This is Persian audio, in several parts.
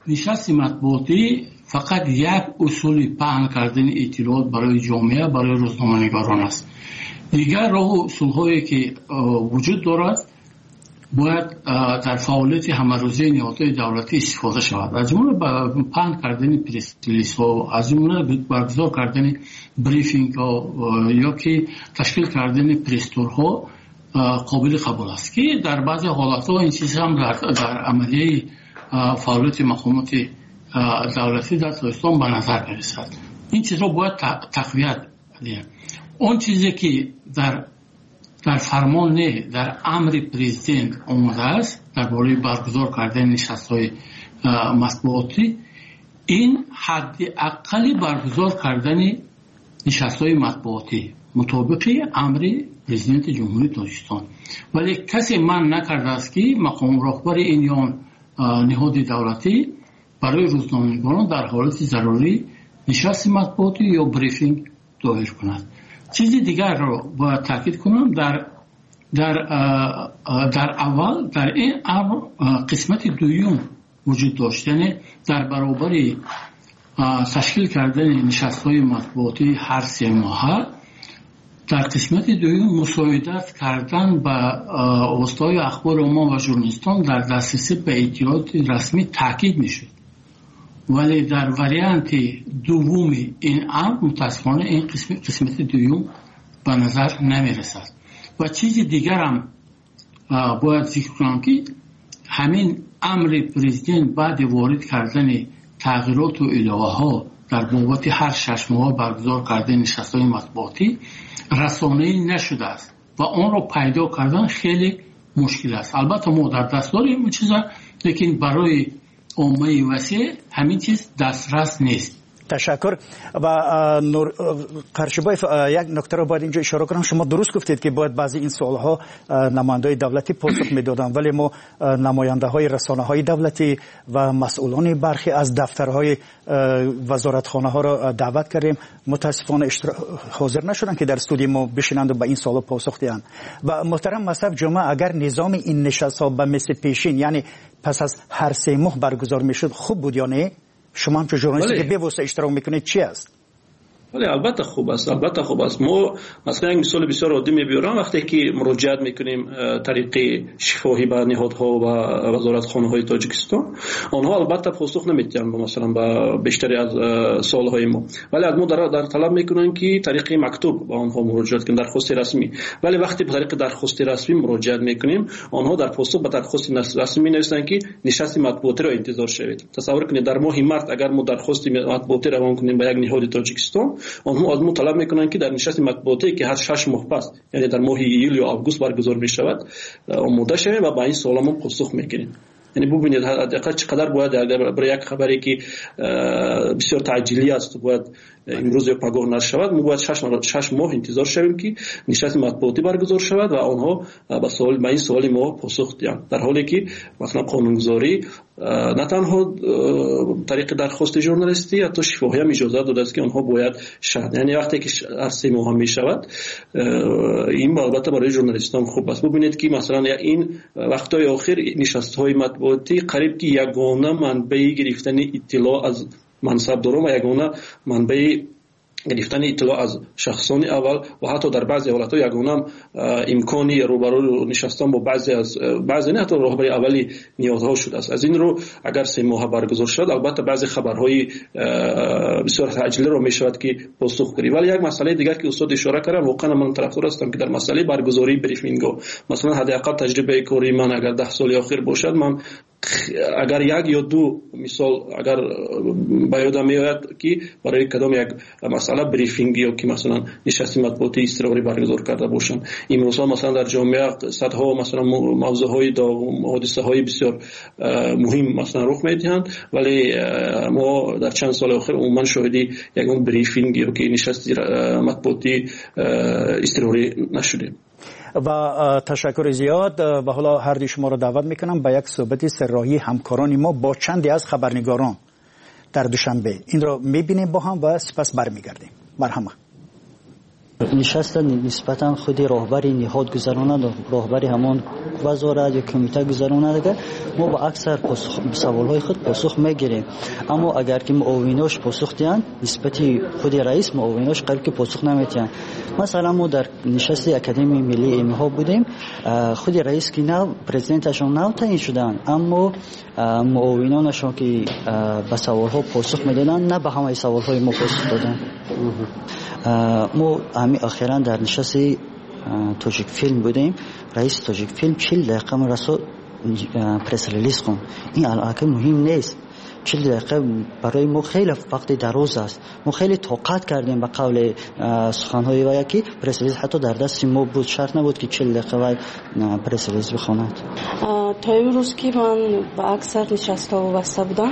نشست مطبوعاتی فقط یک اصول پهن کردن اطلاعات برای جامعه، برای روزنامه‌نگاران است. دیگر راه و اصول‌هایی که وجود دارد باید در فعالیت همه‌روزه نهادهای دولتی استفاده شود. از جمله پهن کردن پرس ریلیزها، از جمله برگزار کردن بریفینگ ها یا که تشکیل کردن پرس تورها قابل قبول است که در بعضی حالت‌ها این چیز هم در عملیه فعالیت مقامات دولتی در تاجیکستان به نظر می‌رسد. این چیزها باید تقویت دهد. اون چیزی که در فرمان نه در امر پرزیدنت آمده است درباره برگزار کردن نشست‌های مطبوعاتی، این حد اقلی برگزار کردن نشست‌های مطبوعاتی مطابق امر پرزیدنت جمهوری تاجیکستان، ولی کسی من نکرده است که مقام راهبر این یا نهاد دولتی برای روزنامه‌نگاران در حالت ضروری نشست مطبوعاتی یا بریفینگ دایر کند. چیزی دیگر رو باید تاکید کنم، در اول در این امر قسمت دوم وجود داشت، یعنی در برابر تشکیل کردن نشست‌های مطبوعاتی هر 3 ماه در قسمت دوم مساعدت کردن به وسایل اخبار عمومی و ژورنالیستان در دسترسی به اطلاعات رسمی تاکید میشد، ولی در وریانت دوم این امر متاسفانه این قسمت دوم به نظر نمیرسد. و چیز دیگر هم باید ذکر کنم که همین امر پرزیدنت بعد وارد کردن تغییرات و الهه ها در بابت هر 6 ماه برگزار کردن نشست‌های مطبوعاتی رسانه‌ای نشده است و آن را پیدا کردن خیلی مشکل است. البته ما در دست داریم این چیزا، لیکن برای عامه وسیع همین چیز دسترس نیست. تشکر. و نور قرشبایف، یک نکته رو باید اینجا اشاره کنم. شما درست گفتید که باید بعضی این سوالها نماینده‌های دولتی پاسخ میدادن، ولی ما نماینده‌های رسانه‌های دولتی و مسئولان برخی از دفترهای وزارتخانه ها را دعوت کردیم، متاسفانه حاضر نشدن که در استودیو ما بشینند و به این سوال پاسخ دهند. و محترم مصرف جمعه، اگر نظام این نشست‌ها به مثل پیشین، یعنی پس از هر 3 ماه برگزار میشد، خوب بود یا نه؟ شما هم که ژورنالیستی که به واسطه اشتراک میکنید چی است؟ ولی البته خوب است، البته خوب است. ما مثلا یک مثال بسیار عادی میبرم، وقتی که مراجعت میکنیم طریق شفاهی به نهادها و وزارتخانه های تاجیکستان، آنها البته پاسخ نمیدن مثلا به بیشتری از سوالهای ما، ولی از ما در طلب میکنن که طریق مکتوب به آنها مراجعت کنیم، درخواست رسمی. ولی وقتی به طریق درخواست رسمی مراجعت میکنیم، آنها در پاسخ به درخواست رسمی نوشتن که نشست مطبوعاتی را انتظار شوید. تصور کنید در ماه مارس اگر ما درخواست مطبوعاتی روان کنیم به یک نهاد تاجیکستان، آنها از ما طلب میکنن که در نشست مطبوعاتی که هر 6 ماه پس، یعنی در ماه یولی یا آگوست برگزار میشود، آماده شویم و با این سوال ما پاسخ میکنیم. یعنی ببینید حداقل چقدر باید برای یک خبری که بسیار تعجیلی است باید امروز یا پگاه نشر شود، ما باید 6 ماه انتظار شویم که نشست مطبوعاتی برگزار شود و آنها به این سوال ما پاسخ دهند، در حالی که مثلا قانونگذاری نه تنها طریق درخواست ژورنالیستی، حتی شفاهی هم اجازه داده است که آنها باید شهر، یعنی وقتی که هر 3 ماه می شود، این البته برای ژورنالیستان خوب است. ببینید که مثلا این وقت‌های آخر نشست‌های مطبوعاتی قریب که یگانه منبع گرفتن اطلاع از منصبداران و یگانه منبع گرفتن اطلاع از شخصان اول و حتی در بعضی حالت‌ها یگانه امکانی روبرو نشستن با بعضی نه حتی راهبری اولی نیازها شده است. از این رو اگر 3 ماه برگزار شد، البته بعضی خبرهای بسیار تعجیلی رو میشود که پاسخ کنی. ولی یک مسئله دیگر که استاد اشاره کردن، واقعا من طرفدار هستم که در مسئله برگزاری بریفینگ مثلا حداقل تجربه کاری من اگر 10 سال اخیر باشد، من اگر 1 یا 2 مثال اگر به یادم میاد که برای کدام یک مسئله بریفینگ یا که مثلا نشست مطبوعاتی اضطراری برگزار کرده باشن، این مثلا در جامعه صدها مثلا موضوعهای حادثه‌های بسیار مهم مثلا رخ میدهند، ولی ما در چند سال اخیر عموما شاهدی یک بریفینگ یا که نشست مطبوعاتی اضطراری نشدیم. و تشکر زیاد. و حالا هر دوی شما را دعوت میکنم به یک صحبت سرراهی همکاران ما با چندی از خبرنگاران در دوشنبه. این را میبینیم با هم و سپس برمیگردیم. مرحبا. نشست نسبتا خودی راهبری نهاد گذراند، راهبری همون وزارت یا کمیته گذراند که ما با اکثر سوالهای خود پاسخ میگیریم، اما اگر که معاوناش پاسخ دیان نسبتی خودی رئیس معاوناش قرار که پاسخ نمیتین. مثلا ما در نشست اکادمی ملی علمی ها بودیم، خودی رئیس که نو پرزیدنتشون نو تعیین شدن، اما معاونانشون که به سوالها پاسخ میدادن نه به همه سوالهای ما پاسخ دادن. ما همین اخیراً در نشست تاجیک فیلم بودیم، رئیس تاجیک فیلم 40 دقیقه من رسول پرس ریلیز کن. این البته مهم نیست، 40 دقیقه برای ما خیلی وقت دراز است. ما خیلی طاقت کردیم به قول سخنهای وی که پرس ریلیز حتی در دست ما بود، شرط نبود که 40 دقیقه وی پرس ریلیز بخواند. تا امروز که من با اکثر نشست‌ها وابسته بودم،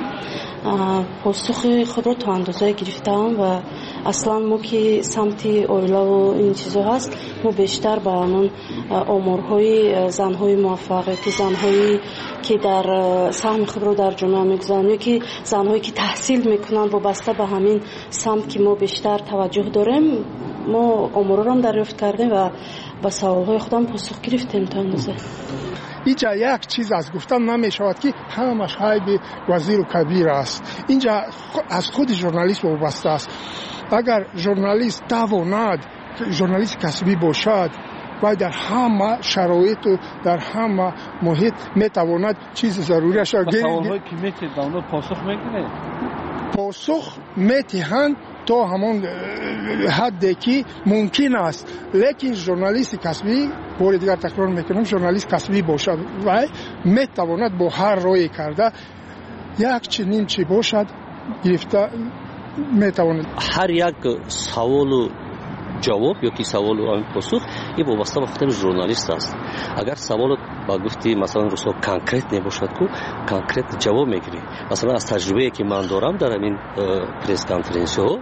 پاسخ خود را تا اندازه گرفتم و اصلا ما که سمت اویلا و این چیزا هست، ما بیشتر به همون آمارهای زنهای موفقیتی، زنهایی که در سهم خود رو در جامعه میگذارن یا که زنهایی که تحصیل میکنن وابسته به همین سمت که ما بیشتر توجه داریم، ما آمارها رو هم دریافت کردیم و با سوالهای خودم پاسخ گرفتیم تا اندازه. اینجا یک چیز از گفتن نمی شود که همش حیب وزیر و کبیر است. اینجا از خود ژورنالیست وابسته است. اگر ژورنالیست تواند، ژورنالیست کسبی باشد و در همه شرایط و در همه محیط میتواند چیز ضروریش را سوال‌هایی که میتید اونو پاسخ میکنه، پاسخ میتهند تا همون حدی که ممکن است. لیکن ژورنالیست کسبی، بار دیگر تکرار میکنم، ژورنالیست کسبی باشد و میتواند با هر رای کرده یک چنین چی باشد گرفته میتواند. هر یک سوال و جواب یا که سوال و پاسخ این وابسته به خود ژورنالیست است. اگر سوال با گفتی مثلا رسو کانکریت نباشد کو کانکریت جواب میگیری. مثلا از تجربه‌ای که من دارم در این پرس کانفرانس ها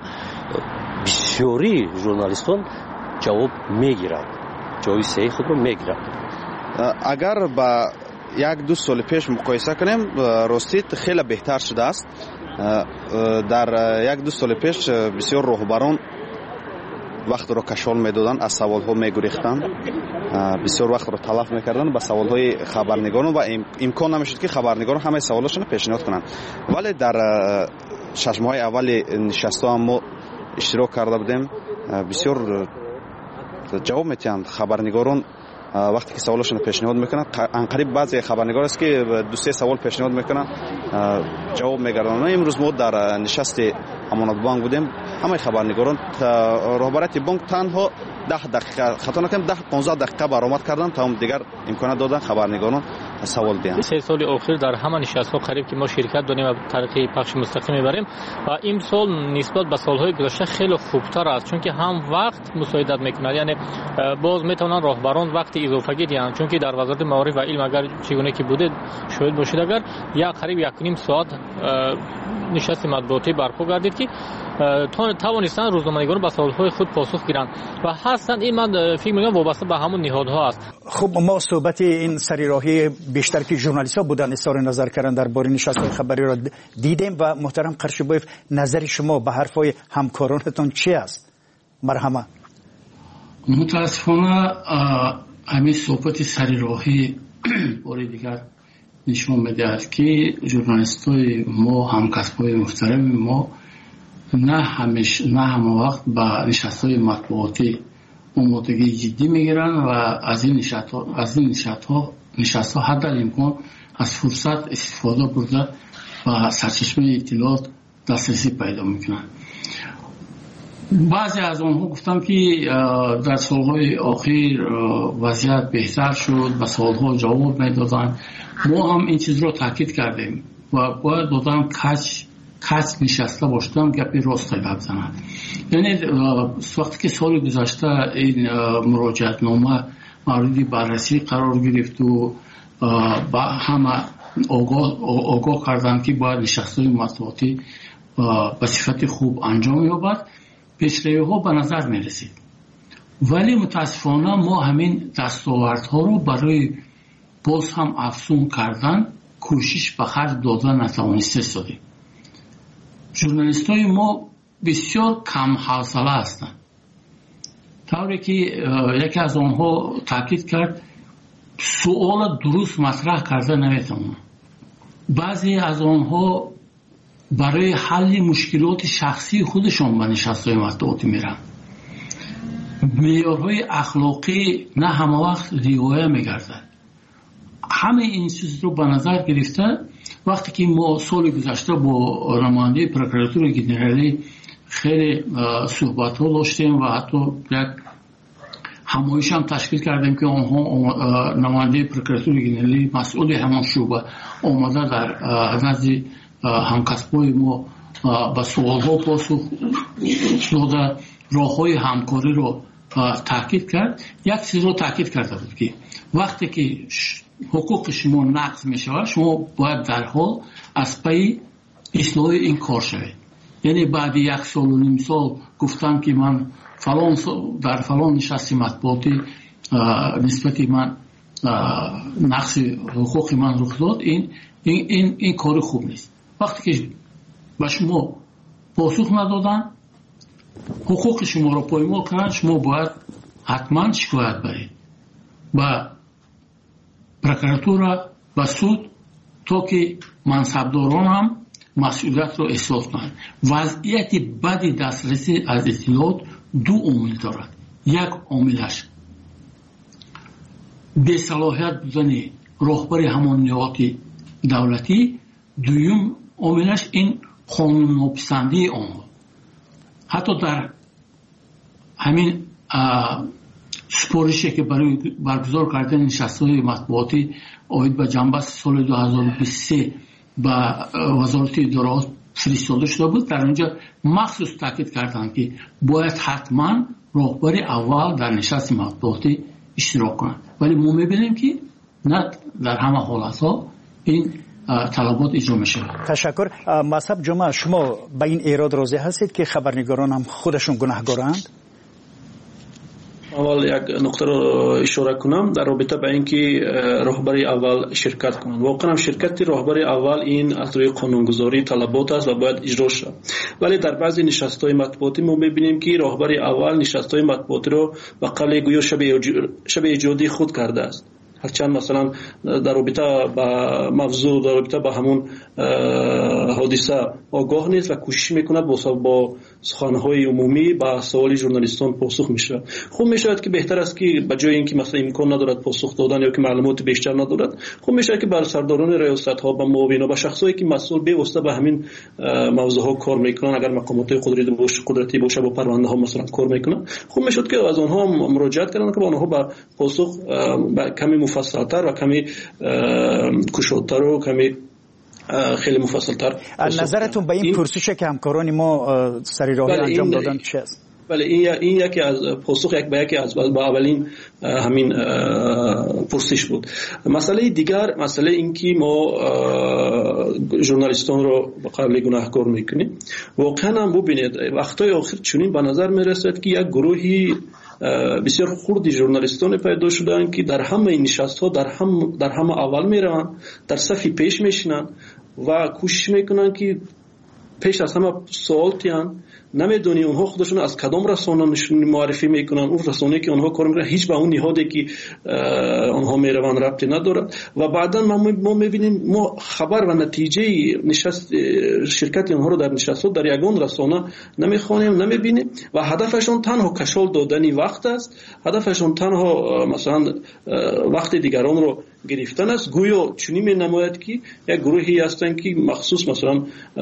بسیاری ژورنالیستان جواب میگیرند، جواب صحیح خود رو میگیرند. اگر با یک دو سال پیش مقایسه کنیم راستیت خیلی بهتر شده است. در یک دو سال پیش بسیار راهبران وقت رو کشال میدادن، از سوال ها میگریختن، بسیار وقت رو تلف میکردن به سوال های خبرنگاران و امکان نمیشد که خبرنگاران همه سوالاشون پیشنهاد کنند. ولی در 6 ماه اول نشست ها ما اشتراک کرده بودیم، بسیار جواب میتیند خبرنگاران وقتی که سوالاشون پیشنهاد میکنن. انقریب بعضی خبرنگار است که 2-3 سوال پیشنهاد میکنن جواب میگردن. امروز ما در نشست امانت بانک بودیم، همه خبرنگاران راهبرت بانک تنها 10 دقیقه خطا نکنم 10-15 دقیقه برآمد کردن تا هم دیگر امکانات دادن خبرنگاران سوال بیان. 3 سال اخیر در همه نشست‌ها قریب که ما شرکت داریم و طریق پخش مستقیم میبریم و این سال نسبت به سالهای گذشته خیلی خوبتر است، چون که هم وقت مساعدت میکنه، یعنی باز میتونن راهبران وقت اضافه گیرن، چون که در وزارت معارف و علم اگر چگونه که بوده شاید باشید اگر قریب 1.5 ساعت نشست مطبوعاتی برپا گردید که توانستن روزنامه‌نگاران به سوال‌های خود پاسخ گیرند و هستند. این من فکر می‌کنم وابسته به همون نهادها است. خب ما صحبت این سریراهی بیشتر که ژورنالیست‌ها بودن اظهار نظر کردن درباره نشست‌های خبری را دیدیم و محترم قرشبایف نظر شما به حرفای همکارانتون چی است؟ مرحمت. متاسفانه همین صحبت سریراهی بار دیگر نشون می‌دهد که ژورنالیست‌های ما، همکسب‌های محترم ما نه همه وقت به نشست‌های مطبوعاتی آمادگی جدی میگیرن و از این نشست‌ها حد الامکان از فرصت استفاده برده و سرچشمه اطلاعات دسترسی پیدا میکنن. بعضی از آنها گفتم که در سالهای اخیر وضعیت بهتر شد، به سوالها جواب میدادن. ما هم این چیز رو تاکید کردیم و باید دادم کس نشسته باشدم گپی راست گپ زنند. یعنی وقتی که سال گذشته این مراجعتنامه مورد بررسی قرار گرفت و با همه آگاه کردن که باید نشست‌های مطبوعاتی به صفت خوب انجام یابد، پیشروی‌ها به نظر می رسید. ولی متاسفانه ما همین دستاوردها رو برای باز هم افزون کردن کوشش به خرج دادن نتوانسته شدیم. ژورنالیست‌های ما بسیار کم حوصله هستند. طوری که یکی از آنها تاکید کرد سوال درست مطرح کرده نمیتونن. بعضی از آنها برای حل مشکلات شخصی خودشون به نشست‌های مطبوعاتی میرن. معیارهای اخلاقی نه همه وقت رعایت میگردد. همه این چیز رو به نظر گرفته وقتی که ما سال گذشته با نماینده پروکراتور گنرالی خیلی صحبت ها داشتیم و حتی یک همایش هم تشکیل کردیم که آنها نماینده پروکراتور گنرالی مسئول همان شعبه آمده در نزد همکسبای ما به سوال ها پاسخ داده راه های همکاری رو تاکید کرد. یک چیز رو تاکید کرده بود که وقتی که حقوق شما نقض می شود شما باید در حال از پی اصلاح این کار شوید. یعنی بعد 1 سال و نیم سال گفتم که من در فلان نشست مطبوعاتی نسبت من نقص حقوق من رخ داد، این کار خوب نیست. وقتی که به شما پاسخ ندادن حقوق شما را پایمال کردن شما باید حتما شکایت برید و پروکراتور و سود تا که منصبداران هم مسئولیت را احساس کنند. وضعیت بدی دسترسی از اطلاعات 2 عامل دارد. یک عاملش بی‌صلاحیت بودن راهبر همان نهاد دولتی، دوم عاملش این قانون ناپسندی آنها. حتی در همین سپارشی که برای برگزار کردن نشست‌های مطبوعاتی آید به جنبه سال 2023 به وزارت اطلاعات فرستاده شده بود، در اونجا مخصوص تاکید کردند که باید حتما راهبر اول در نشست مطبوعاتی اشتراک کنند. ولی ما می‌بینیم که نه در همه حالت‌ها این طلبات اجرا میشه. تشکر. مصعب جمعه، شما به این ایراد راضی هستید که خبرنگاران هم خودشون گناهکارند؟ اول یک نکته رو اشاره کنم در رابطه با اینکه راهبر اول شرکت کنند. واقعا شرکت راهبر اول این از روی قانونگذاری طلبات است و باید اجرا شود. ولی در بعضی نشست‌های مطبوعاتی ما می‌بینیم که راهبر اول نشست‌های مطبوعاتی رو به قول گویا شب ایجادی خود کرده است. هرچند مثلا در رابطه با موضوع در رابطه با همون حادثه آگاه نیست و کوشش میکنه با سخنهای عمومی با سوال ژورنالیستان پاسخ میشه. خوب میشود که بهتر است که به جای اینکه مثلا امکان ندارد پاسخ دادن یا که معلومات بیشتر ندارد، خوب میشه که بر سرداران ریاست ها با معاونین و شخصایی که مسئول به واسطه به همین موضوع ها کار میکنن، اگر مقامات قدرتی باشه با پرونده ها مثلا کار میکنن، خوب میشد که از آنها مراجعه کردن که آنها با پاسخ کمی مفصل‌تر و کمی کشادتر و کمی خیلی مفصل‌تر. نظرتون به این پرسش که همکاران ما سری راهی انجام دادن چه است؟ بله، این یکی از پاسخ یکی از با اولین همین پرسش بود. مسئله دیگر، مسئله این که ما ژورنالیستان رو به قبل گناهکار میکنیم. واقعا هم ببینید وقتای آخر چنین به نظر میرسد که یک گروهی بسیار خردی ژورنالیستان پیدا شدن که در همه نشست‌ها در همه اول میرن، در صف پیش میشینن و کوشش میکنن که پیش از همه سوال تیان نمیدونی اونها خودشون از کدام رسانه معرفی میکنن، اون رسانه‌ای که اونها کار میکنن هیچ به اون نهادی که اونها میروند ربطی ندارد و بعدا ما میبینیم ما خبر و نتیجه نشست شرکت اونها رو در نشست در یگان رسانه نمیخوانیم نمیبینیم و هدفشون تنها کشال دادن وقت است، هدفشون تنها مثلا وقت دیگران رو گرفتن است. گویا چنین می‌نماید که یک گروهی هستند که مخصوص مثلا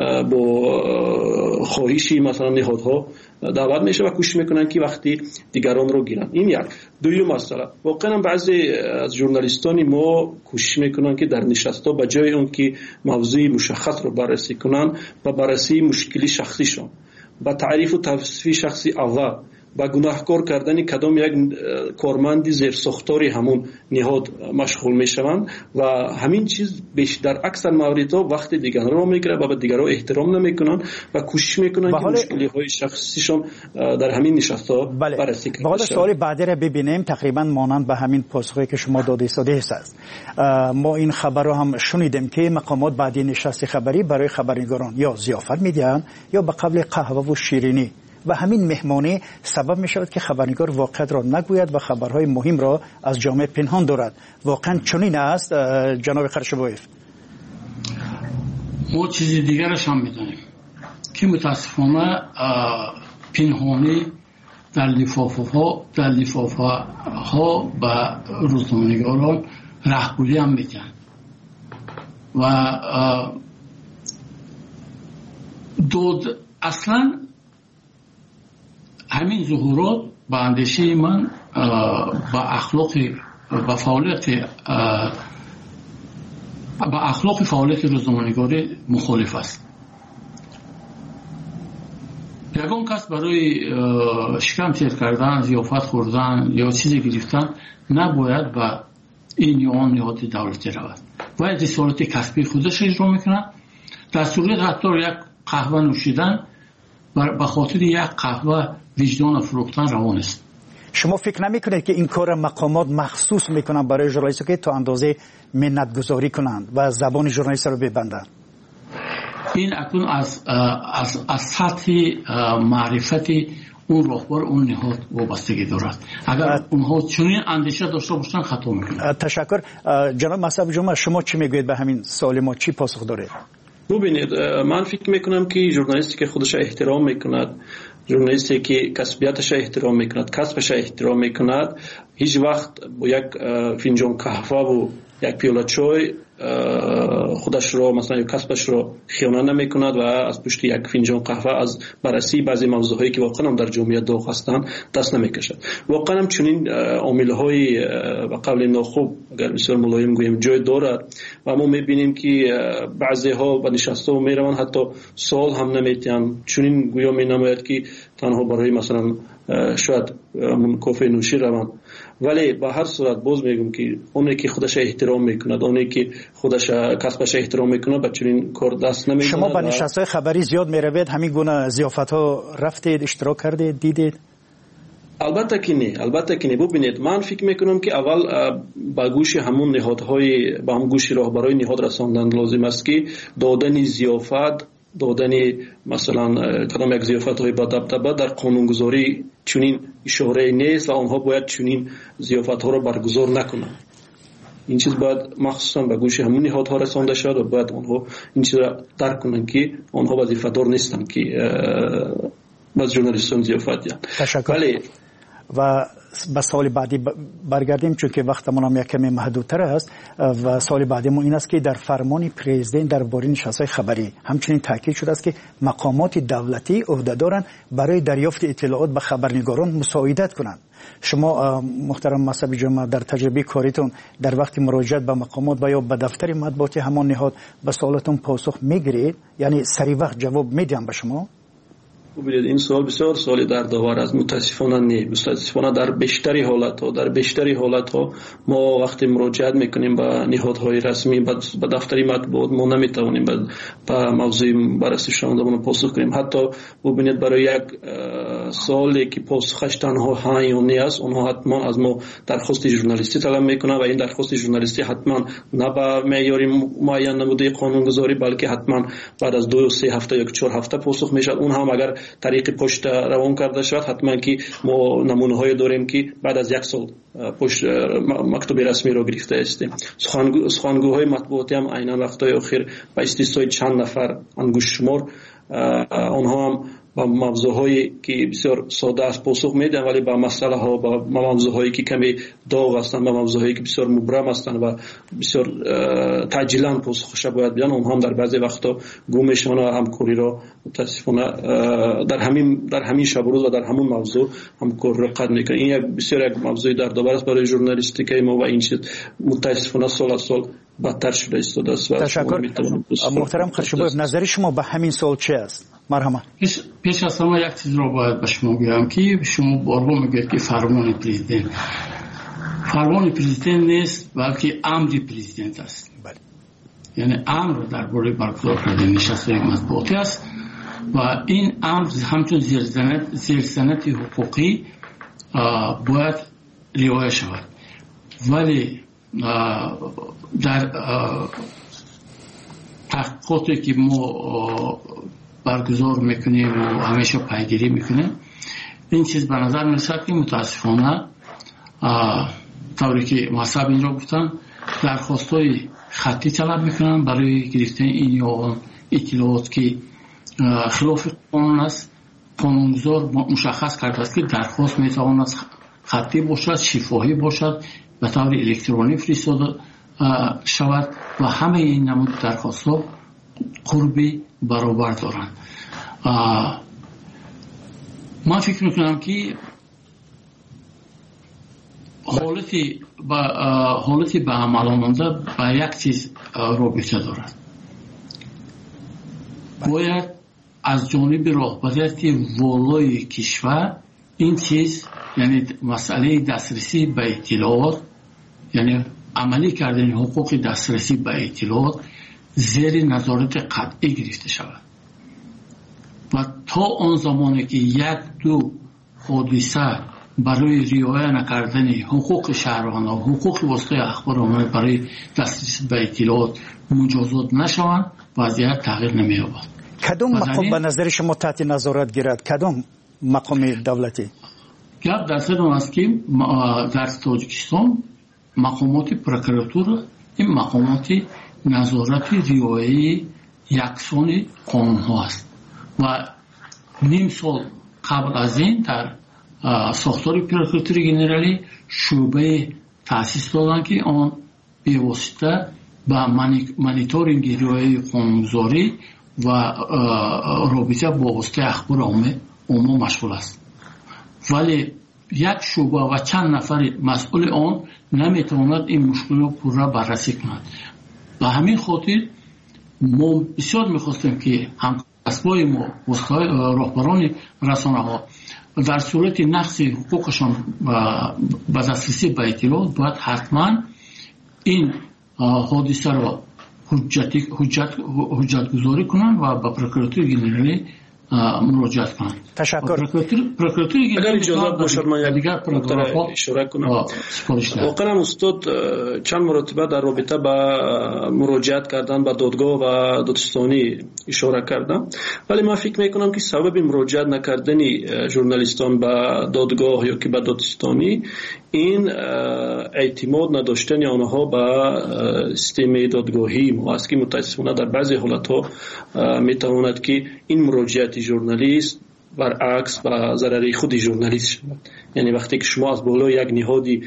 با خواهشی مثلا نهادها دعوت میشه و کوشش میکنن که وقتی دیگران رو گیرن. این یک. دوم مسئله، واقعا بعضی از ژورنالیستان ما کوشش میکنن که در نشست‌ها به جای اون که موضوع مشخص رو بررسی کنن و بررسی مشکلی شخصیشون با تعریف و توصیف شخصی اول با گناهکار کردن کدام یک کارمندی زیر ساختاری همون نهاد مشغول میشوند و همین چیز در اکثر موردها وقت دیگران رو میگیره و به دیگران احترام نمیکنن و کوشش میکنن که مشکلی های شخصیشون در همین نشست‌ها بررسی کنن. حالا سوال بعدی رو ببینیم، تقریبا مانند به همین پاسخی که شما داده است. ما این خبر رو هم شنیدیم که مقامات بعدی نشست خبری برای خبرنگاران یا ضیافت میدن یا به قبل قهوه و شیرینی و همین مهمانی سبب می شود که خبرنگار واقعیت را نگوید و خبرهای مهم را از جامعه پنهان دارد. واقعا چنین است جناب قرشبایف؟ ما چیز دیگرش هم میدونیم که متاسفانه پنهانی در لفافه‌ها به روزنامه‌نگاران رهبری هم میدن و اصلا همین ظهورات به اندیشه من به اخلاق فعالیت روزنامه‌نگاری مخالف است. یگان کس برای شکم تیر کردن، ضیافت خوردن یا چیزی گرفتن نباید به این یا آن نهاد دولتی رود. باید رسالت کسبی خودش اجرا میکنه. در صورت حتی یک قهوه نوشیدن به خاطر یک قهوه وجدان فروختن روان است. شما فکر نمیکنید که این کار مقامات مخصوص میکنن برای ژورنالیست که تا اندازه منتگذاری کنند و زبان ژورنالیست رو ببندند؟ این اکنون از سطح معرفتی اون راهبر اون نهاد وابستگی دارد. اگر اونها چنین اندیشه داشته باشن خطا میکنن. تشکر. جناب مصعب جمعه، شما چی میگوید به همین سوال ما؟ چی پاسخ دارید؟ ببینید، من فکر میکنم که ژورنالیستی که خودش احترام میکند، ژورنالیستی که کسبیتش احترام میکند، کسبش احترام میکند، هیچ وقت با یک فنجان قهوه و یک پیاله چای خودش رو مثلا یا کسبش رو خیانت نمیکند و از پشت یک فنجان قهوه از بررسی بعضی موضوعایی که واقعا هم در جامعه داغ هستند دست نمیکشد. واقعا هم چنین عامل‌های و قول ناخوب اگر بسیار ملایم گوییم جای دارد و ما میبینیم که بعضی‌ها به نشسته میروند حتی سوال هم نمیتونن، چنین گویا مینماید که تنها برای مثلا شاید کافه نوشی روند. ولی به هر صورت باز میگم که اونی که خودش احترام میکند، اونی که خودش کسبش احترام میکنه به چنین کار دست نمیکنه. شما به نشست‌های خبری زیاد میروید؟ همین گونه ضیافت‌ها رفتید، اشتراک کردید، دیدید؟ البته که نه. ببینید، من فکر میکنم که اول با گوش همون نهادهای با هم گوش راهبرای نهاد رساندن لازم است که دادن ضیافت، دادن مثلا کدام یک ضیافت‌های با دبدبه در قانونگذاری چنین اشاره نیست و آنها باید چنین ضیافت‌ها را برگزار نکنند. این چیز باید مخصوصا به گوش همون نهادها رسانده شد و باید آنها این چیز را درک کنند که آنها وظیفه‌دار نیستند که باز ژورنالیستان ضیافت دهند. تشکر. و به سوال بعدی برگردیم چون که وقتمون هم یک کمی محدودتر است و سوال بعدیمون این است که در فرمان پرزیدنت درباره نشست‌های خبری همچنین تاکید شده است که مقامات دولتی عهده‌دارند برای دریافت اطلاعات به خبرنگاران مساعدت کنند. شما محترم مصعب جمعه در تجربه کاریتون در وقت مراجعت به مقامات و یا به دفتر مطبوعاتی همان نهاد به سوالاتون پاسخ میگیرید؟ یعنی سری وقت جواب میدن به شما؟ ببینید، این سوال بسیار سوال دردآور است. متاسفانه در بیشتری حالت‌ها ما وقتی مراجعت میکنیم به نهادهای رسمی، به دفتر مطبوعات، ما نمیتوانیم به موضوع بررسی شوندمون پاسخ کنیم. حتی ببینید برای یک سوالی که پاسخش تنها ها یا نه است، اونها حتما از ما درخواست ژورنالیستی طلب میکنن و این درخواست ژورنالیستی حتما نه به معیار معین نموده قانونگذاری بلکه حتما بعد از 2 یا 3 هفته یا 4 هفته پاسخ میشد. اون هم اگر طریق پشت روان کرده شد حتما که ما نمونه های داریم که بعد از 1 سال پشت مکتوب رسمی رو گرفته هستیم. سخنگوهای مطبوعاتی هم عیناً وقتای اخیر با استثنای چند نفر انگشت شمار آنها هم با موضوعهایی که بسیار ساده است پاسخ میدن، ولی با مسئله ها با موضوعهایی که کمی داغ هستند، با موضوعهایی که بسیار مبرم هستند و بسیار تعجیلاً پاسخش باید بدن، اونها هم در بعضی وقتا گم میشن و همکاری را متاسفانه در همین شب و روز و در همون موضوع همکاری را قطع میکنن. این بسیار یک موضوع دردآور است برای ژورنالیستیک ما و این چیز متاسفانه سال از سال بدتر شده است. تشکر. محترم قرشبایف، نظر شما به همین سوال چه است؟ مرحبا. پیش از همه یک چیز رو باید به شما بگم که شما بارها میگید که فرمان پرزیدنت نیست بلکه امر پرزیدنت است. بله. یعنی امر درباره برگزار کردن نشست‌های مطبوعاتی است و این امر همچون زیرسند حقوقی باید رعایت شود. ولی در تحقیقاتی که ما برگزار میکنیم و همیشه پیگیری میکنیم. این چیز به نظر میرسد که متاسفانه طوری که مصب اینجا گفتن درخواستای خطی طلب میکنن برای گرفتن این یا اطلاعات که خلاف قانون است. قانونگذار مشخص کرده است که درخواست میتواند خطی باشد، شفاهی باشد، به طور الکترونی فرستاده شود و همه این نمود درخواست ها قربی برابر دارند. من فکر میکنم که حالتی به عمل آمده به یک چیز رابطه دارد. باید از جانب راهبردی والای کشور این چیز، یعنی مسئله دسترسی به اطلاعات، یعنی عملی کردن حقوق دسترسی به اطلاعات زیر نظارت قطعی گرفته شود و تا آن زمانی که یک دو حادثه برای رعایت نکردن حقوق شهروندان و حقوق واسطه اخبار عمومی برای دسترسی به اطلاعات مجازات نشوند، وضعیت تغییر نمی‌یابد. کدام مقام به نظر شما تحت نظارت گیرد؟ کدام مقام دولتی؟ گپ در سر است که در تاجیکستان مقامات پروکراتور این مقامات نظارت رعایت یکسان قانون ها است و نیم سال قبل از این در ساختار پروکراتور گنرالی شعبه تأسیس دادند که آن به واسطه به مانیتورینگ رعایت قانونگذاری و رابطه با واسطه اخبار عمومی مشغول است، ولی یک شعبه و چند نفر مسئول آن نمیتواند این مشکل را پورا بررسی کند. به همین خاطر ما بسیار میخواستیم که همکسبای ما راهبران رسانه ها در صورت نقض حقوقشان به دسترسی به اطلاعات باید حتما این حادثه را حجت گذاری کنند و به پروکراتور گنرالی مراجعت کنند. تشکر. پروکراتور اگر اجازه باشد من یک نکته اشاره کنم. واقعا استاد چند مرتبه در رابطه با مراجعت کردن به دادگاه و دادستانی اشاره کردم، ولی من فکر میکنم که سبب مراجعت نکردن ژورنالیستان به دادگاه یا که به دادستانی این اعتماد نداشتن آنها به سیستم دادگاهی ما است که متاسفانه در بعضی حالتها میتواند که این مراجعت ژورنالیست برعکس به ضرر خود ژورنالیست شود. یعنی وقتی که شما از بالای یک نهادی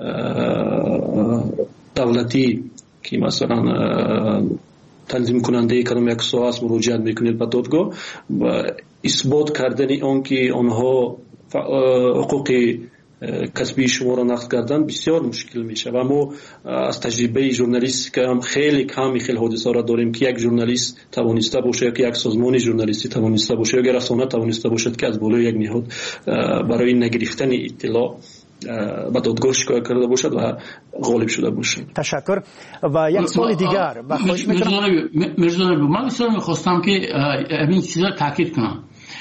دولتی که مثلا تنظیم کننده کدام یک ساحه است مراجعت میکنید به دادگاه و اثبات کردن آن که آنها حقوق کسبی شما را نقض کردن بسیار مشکل میشه و ما از تجربه ژورنالیست که هم خیلی حادثه را داریم که یک ژورنالیست توانسته باشه که یک سازمان ژورنالیستی توانسته باشه یا رسانه توانسته باشد که از بالای یک نهاد برای نگرفتن اطلاع به دادگاه شکایت کرده باشد و غالب شده باشد. تشکر. و یک سوال دیگر مرزا من بسیار میخواستم که این چیزا تاکید کنم.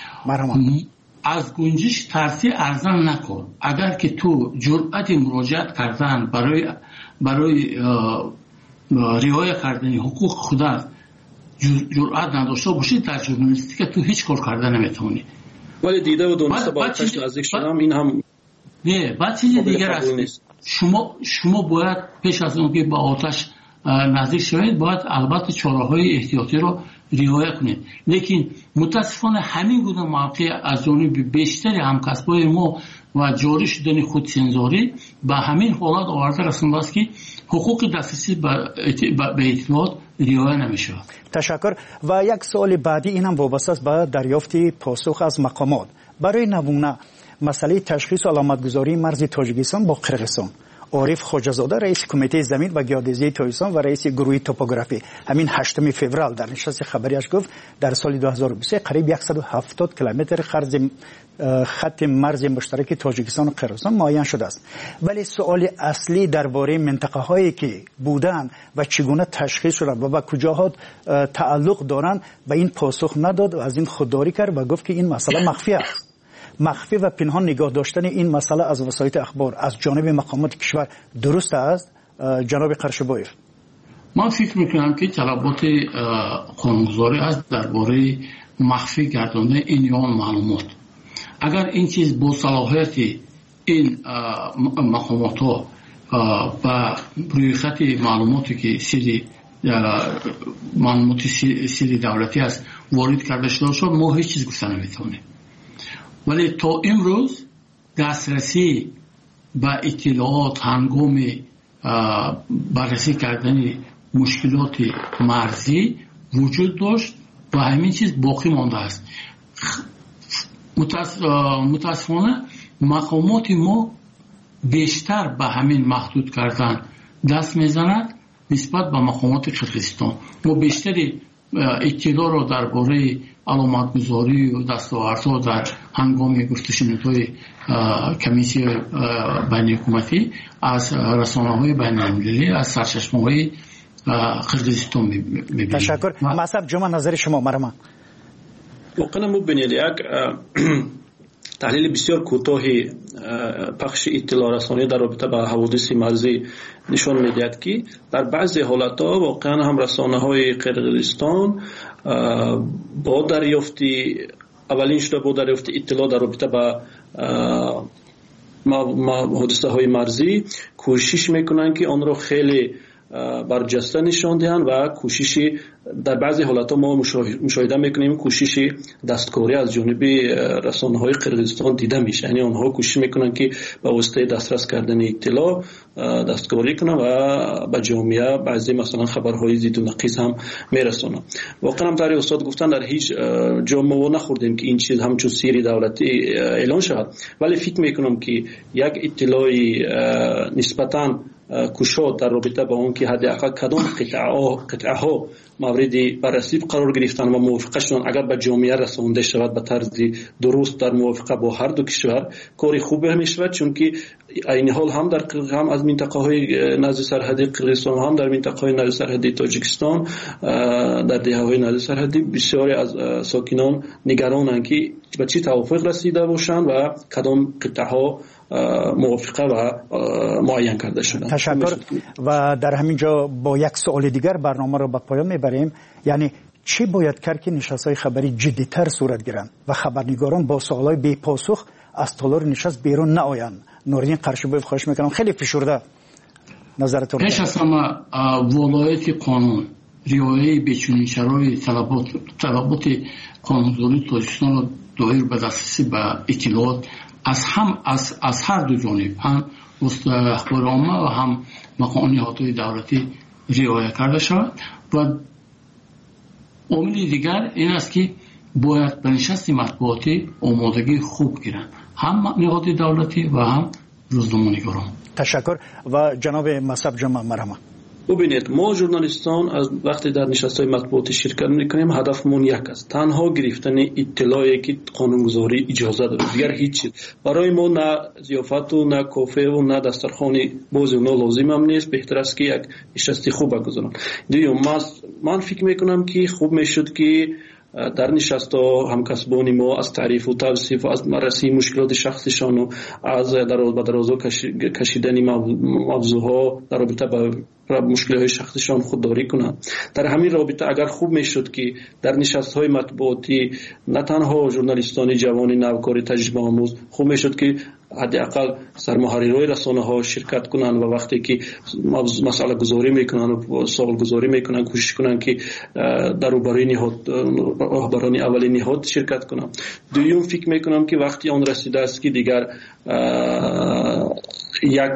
از گنجش ترسی ارزان نکن. اگر که تو جرأت مراجعت کردن برای رعایت کردن حقوق خودت جرأت نداشته باشی در ژورنالیستیک تو هیچ کار کردن نمیتونی. ولی دیده و دونسته با آتش نزدیک شدم این هم نه. بعد چیزی دیگر است. شما باید پیش از اون که با آتش نزدیک شوید باید البته چاره‌های احتیاطی رو رعایت کنید، لیکن متاسفانه همین گونه موقع از جانب بیشتر همکسبای ما و جاری شدن خودسنجاری به همین حالت آورده رسانده است که حقوق دسترسی به اطلاعات رعایت نمیشه. تشکر. و یک سوال بعدی اینم وابسته است به دریافت پاسخ از مقامات. برای نمونه مسئله تشخیص و علامتگذاری مرز تاجیکستان با قرقیزستان، عارف خواجه‌زاده رئیس کمیته زمین و گیاه‌دزدی تاجیکستان و رئیس گروه توپوگرافی همین 8 فوریه در نشست خبریش گفت در سال 2023 قریب 170 کیلومتر خط مرز مشترک تاجیکستان و قرقیزستان معین شده است. ولی سوال اصلی درباره منطقه‌هایی که بودند و چگونه تشخیص شدند و به کجاها تعلق دارند به این پاسخ نداد و از این خودداری کرد و گفت که این مسئله مخفی است. مخفی و پنهان نگاه داشتن این مسئله از وسایل اخبار از جانب مقامات کشور درست است؟ جناب قرشبایف. من فکر میکنم که طلبات قانونگذاری است درباره مخفی گردانده این یان معلومات. اگر این چیز با صلاحیت این مقامات ها با روی خط معلوماتی که سری معلومات سری دولتی است وارد کرده شد ما هیچ چیز گفته نمیتونیم. ولی تا امروز دسترسی به اطلاعات هنگام بررسی کردن مشکلات مرزی وجود داشت و همین چیز باقی مانده است. متاسفانه مقامات ما بیشتر به همین محدود کردن دست میزنند نسبت به مقامات قرقیزستان. ما بیشتری اطلاع را درباره علامتگذاری و دستاوردها در هنگام گفتشنودهای کمیسیون بین حکومتی از رسانه‌های بین المللی از سرچشمه‌های قرقیزستان می‌بینیم. تشکر. مصعب جمع نظر شما مرحبا. واقعا مبینید یک تحلیل بسیار کوتاهی پخش اطلاع رسانی در رابطه با حوادث مرزی نشان میدهد که در بعضی حالت‌ها واقعا هم رسانه‌های قرقیزستان با دریافت اولین شده با دریافت اطلاع در رابطه با حادثه‌های مرزی کوشش میکنند که آن را خیلی برجسته نشان دهند و کوششی در بعضی حالت‌ها ما مشاهده میکنیم کوششی دستکاری از جانب رسانه‌های قرقیزستان دیده میشه. یعنی آنها کوشش میکنن که با واسطه دسترس کردن اطلاع دستکاری کنن و به جامعه بعضی مثلا خبرهای ضد و نقیض هم میرسونن. واقعا هم طوری استاد گفتن در هیچ جا ما نخوردیم که این چیز همچون سری دولتی اعلان شود، ولی فکر میکنم که یک اطلاعی نسبتاً کشاد در رابطه با اون که حداقل کدام قطعه ها مورد بررسی قرار گرفتن و موافقه شدن اگر به جامعه رسانده شود به طرز درست در موافقه با هر دو کشور کاری خوب می شود، چون که این حال هم از منطقه های نزد سرحدی قرقیزستان هم در منطقه های نزد سرحدی تاجیکستان در دهه های نزد سرحدی بسیاری از ساکنان نگرانند که به چه توافق رسیده باشند و کدام قطعه ها موافقه و معین کرده شدن. تشکر. و در همین جا با یک سوال دیگر برنامه را به پایان میبریم. یعنی چی باید کرد که نشست‌های خبری جدی‌تر صورت گیرند و خبرنگاران با سوالای بی پاسخ از تالار نشست بیرون نآیند؟ نوردین قرشبویف خواهش میکنم خیلی فشرده نظرتون. پیش از همه ولایت قانون، رعایت بیچنین شرایط طلبات قانون‌گذاری تاجیکستان را دایر به دسترسی به اطلاعات از هر دو جانب، هم وسط اخبار عامه و هم مقام نهادهای دولتی رعایت کرده شود. و عامل دیگر این است که باید به نشست مطبوعاتی آمادگی خوب گیرند، هم نهاد دولتی و هم روزنامه‌نگاران. تشکر. و جناب مصعب جمع مرحبا. ببینید ما ژورنالیستان از وقتی در نشست‌های مطبوعاتی شرکت می‌کنیم هدفمون یک است، تنها گرفتن اطلاعی که قانونگذاری اجازه داره، دیگر هیچ چیز برای ما نه ضیافت و نه کافه و نه دسترخوان باز و نه لازم هم نیست. بهتر است که یک نشست خوب بگذارن. دیگه من فکر می‌کنم که خوب میشد که در نشست‌ها همکسبان ما از تعریف و توصیف و از بررسی مشکلات شخصیشان و از درازا کشیدن موضوعها در رابطه با مشکلات شخصیشان خودداری کنند. در همین رابطه اگر خوب میشد که در نشست‌های مطبوعاتی نه تنها ژورنالیستان جوان نوکار تجربه آموز، خوب میشد که حداقل سرمحررای رسانه‌ها شرکت کنند و وقتی که مسئله گذاری میکنن و سوال گذاری میکنن کوشش کنن که در روبروی نهاد رهبران اولی نهاد شرکت کنن. دوم فکر میکنم که وقتی آن رسیده است که دیگر یک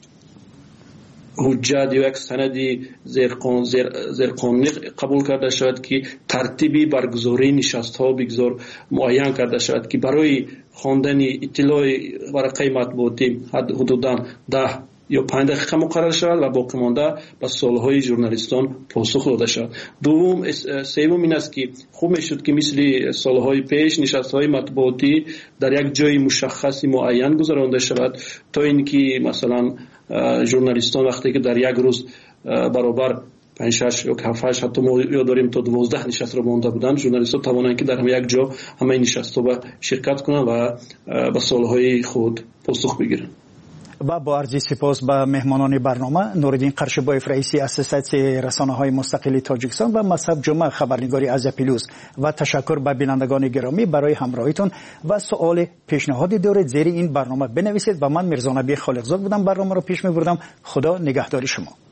حجت یا یک سندی زیرقانونی قبول کرده شود که ترتیبی برگزاری نشست‌ها بگذار معین کرده شود که برای خواندن اطلاع ورقه مطبوعاتی حدوداً 10 یا 5 دقیقه مقرر شود و باقی مانده به سوالهای ژورنالیستان پاسخ داده شود. سوم این است که خوب میشد که مثل سالهای پیش نشست‌های مطبوعاتی در یک جای مشخص معین گذرانده شود تا اینکه مثلا ژورنالیستان وقتی که در یک روز برابر 5-6 یا 7-8 حتی ما یاد داریم تا 12 نشست رو مونده بودن، ژورنالیست‌ها توانند که در یک جا همه نشست‌ها شرکت کنند و به سوالهای خود پاسخ بگیرند. و با عرض سپاس به مهمانان برنامه نورالدین قرشبایف رئیس اساسیاسیون رسانه‌های مستقل تاجیکستان و مصعب جمعه خبرنگاری از پیلوز و تشکر به بینندگان گرامی برای همراهیتون و سوال پیشنهادی دارید زیر این برنامه بنویسید و من میرزا نبی خالقزاد بودم برنامه رو پیش می‌بردم. خدا نگهداری شما.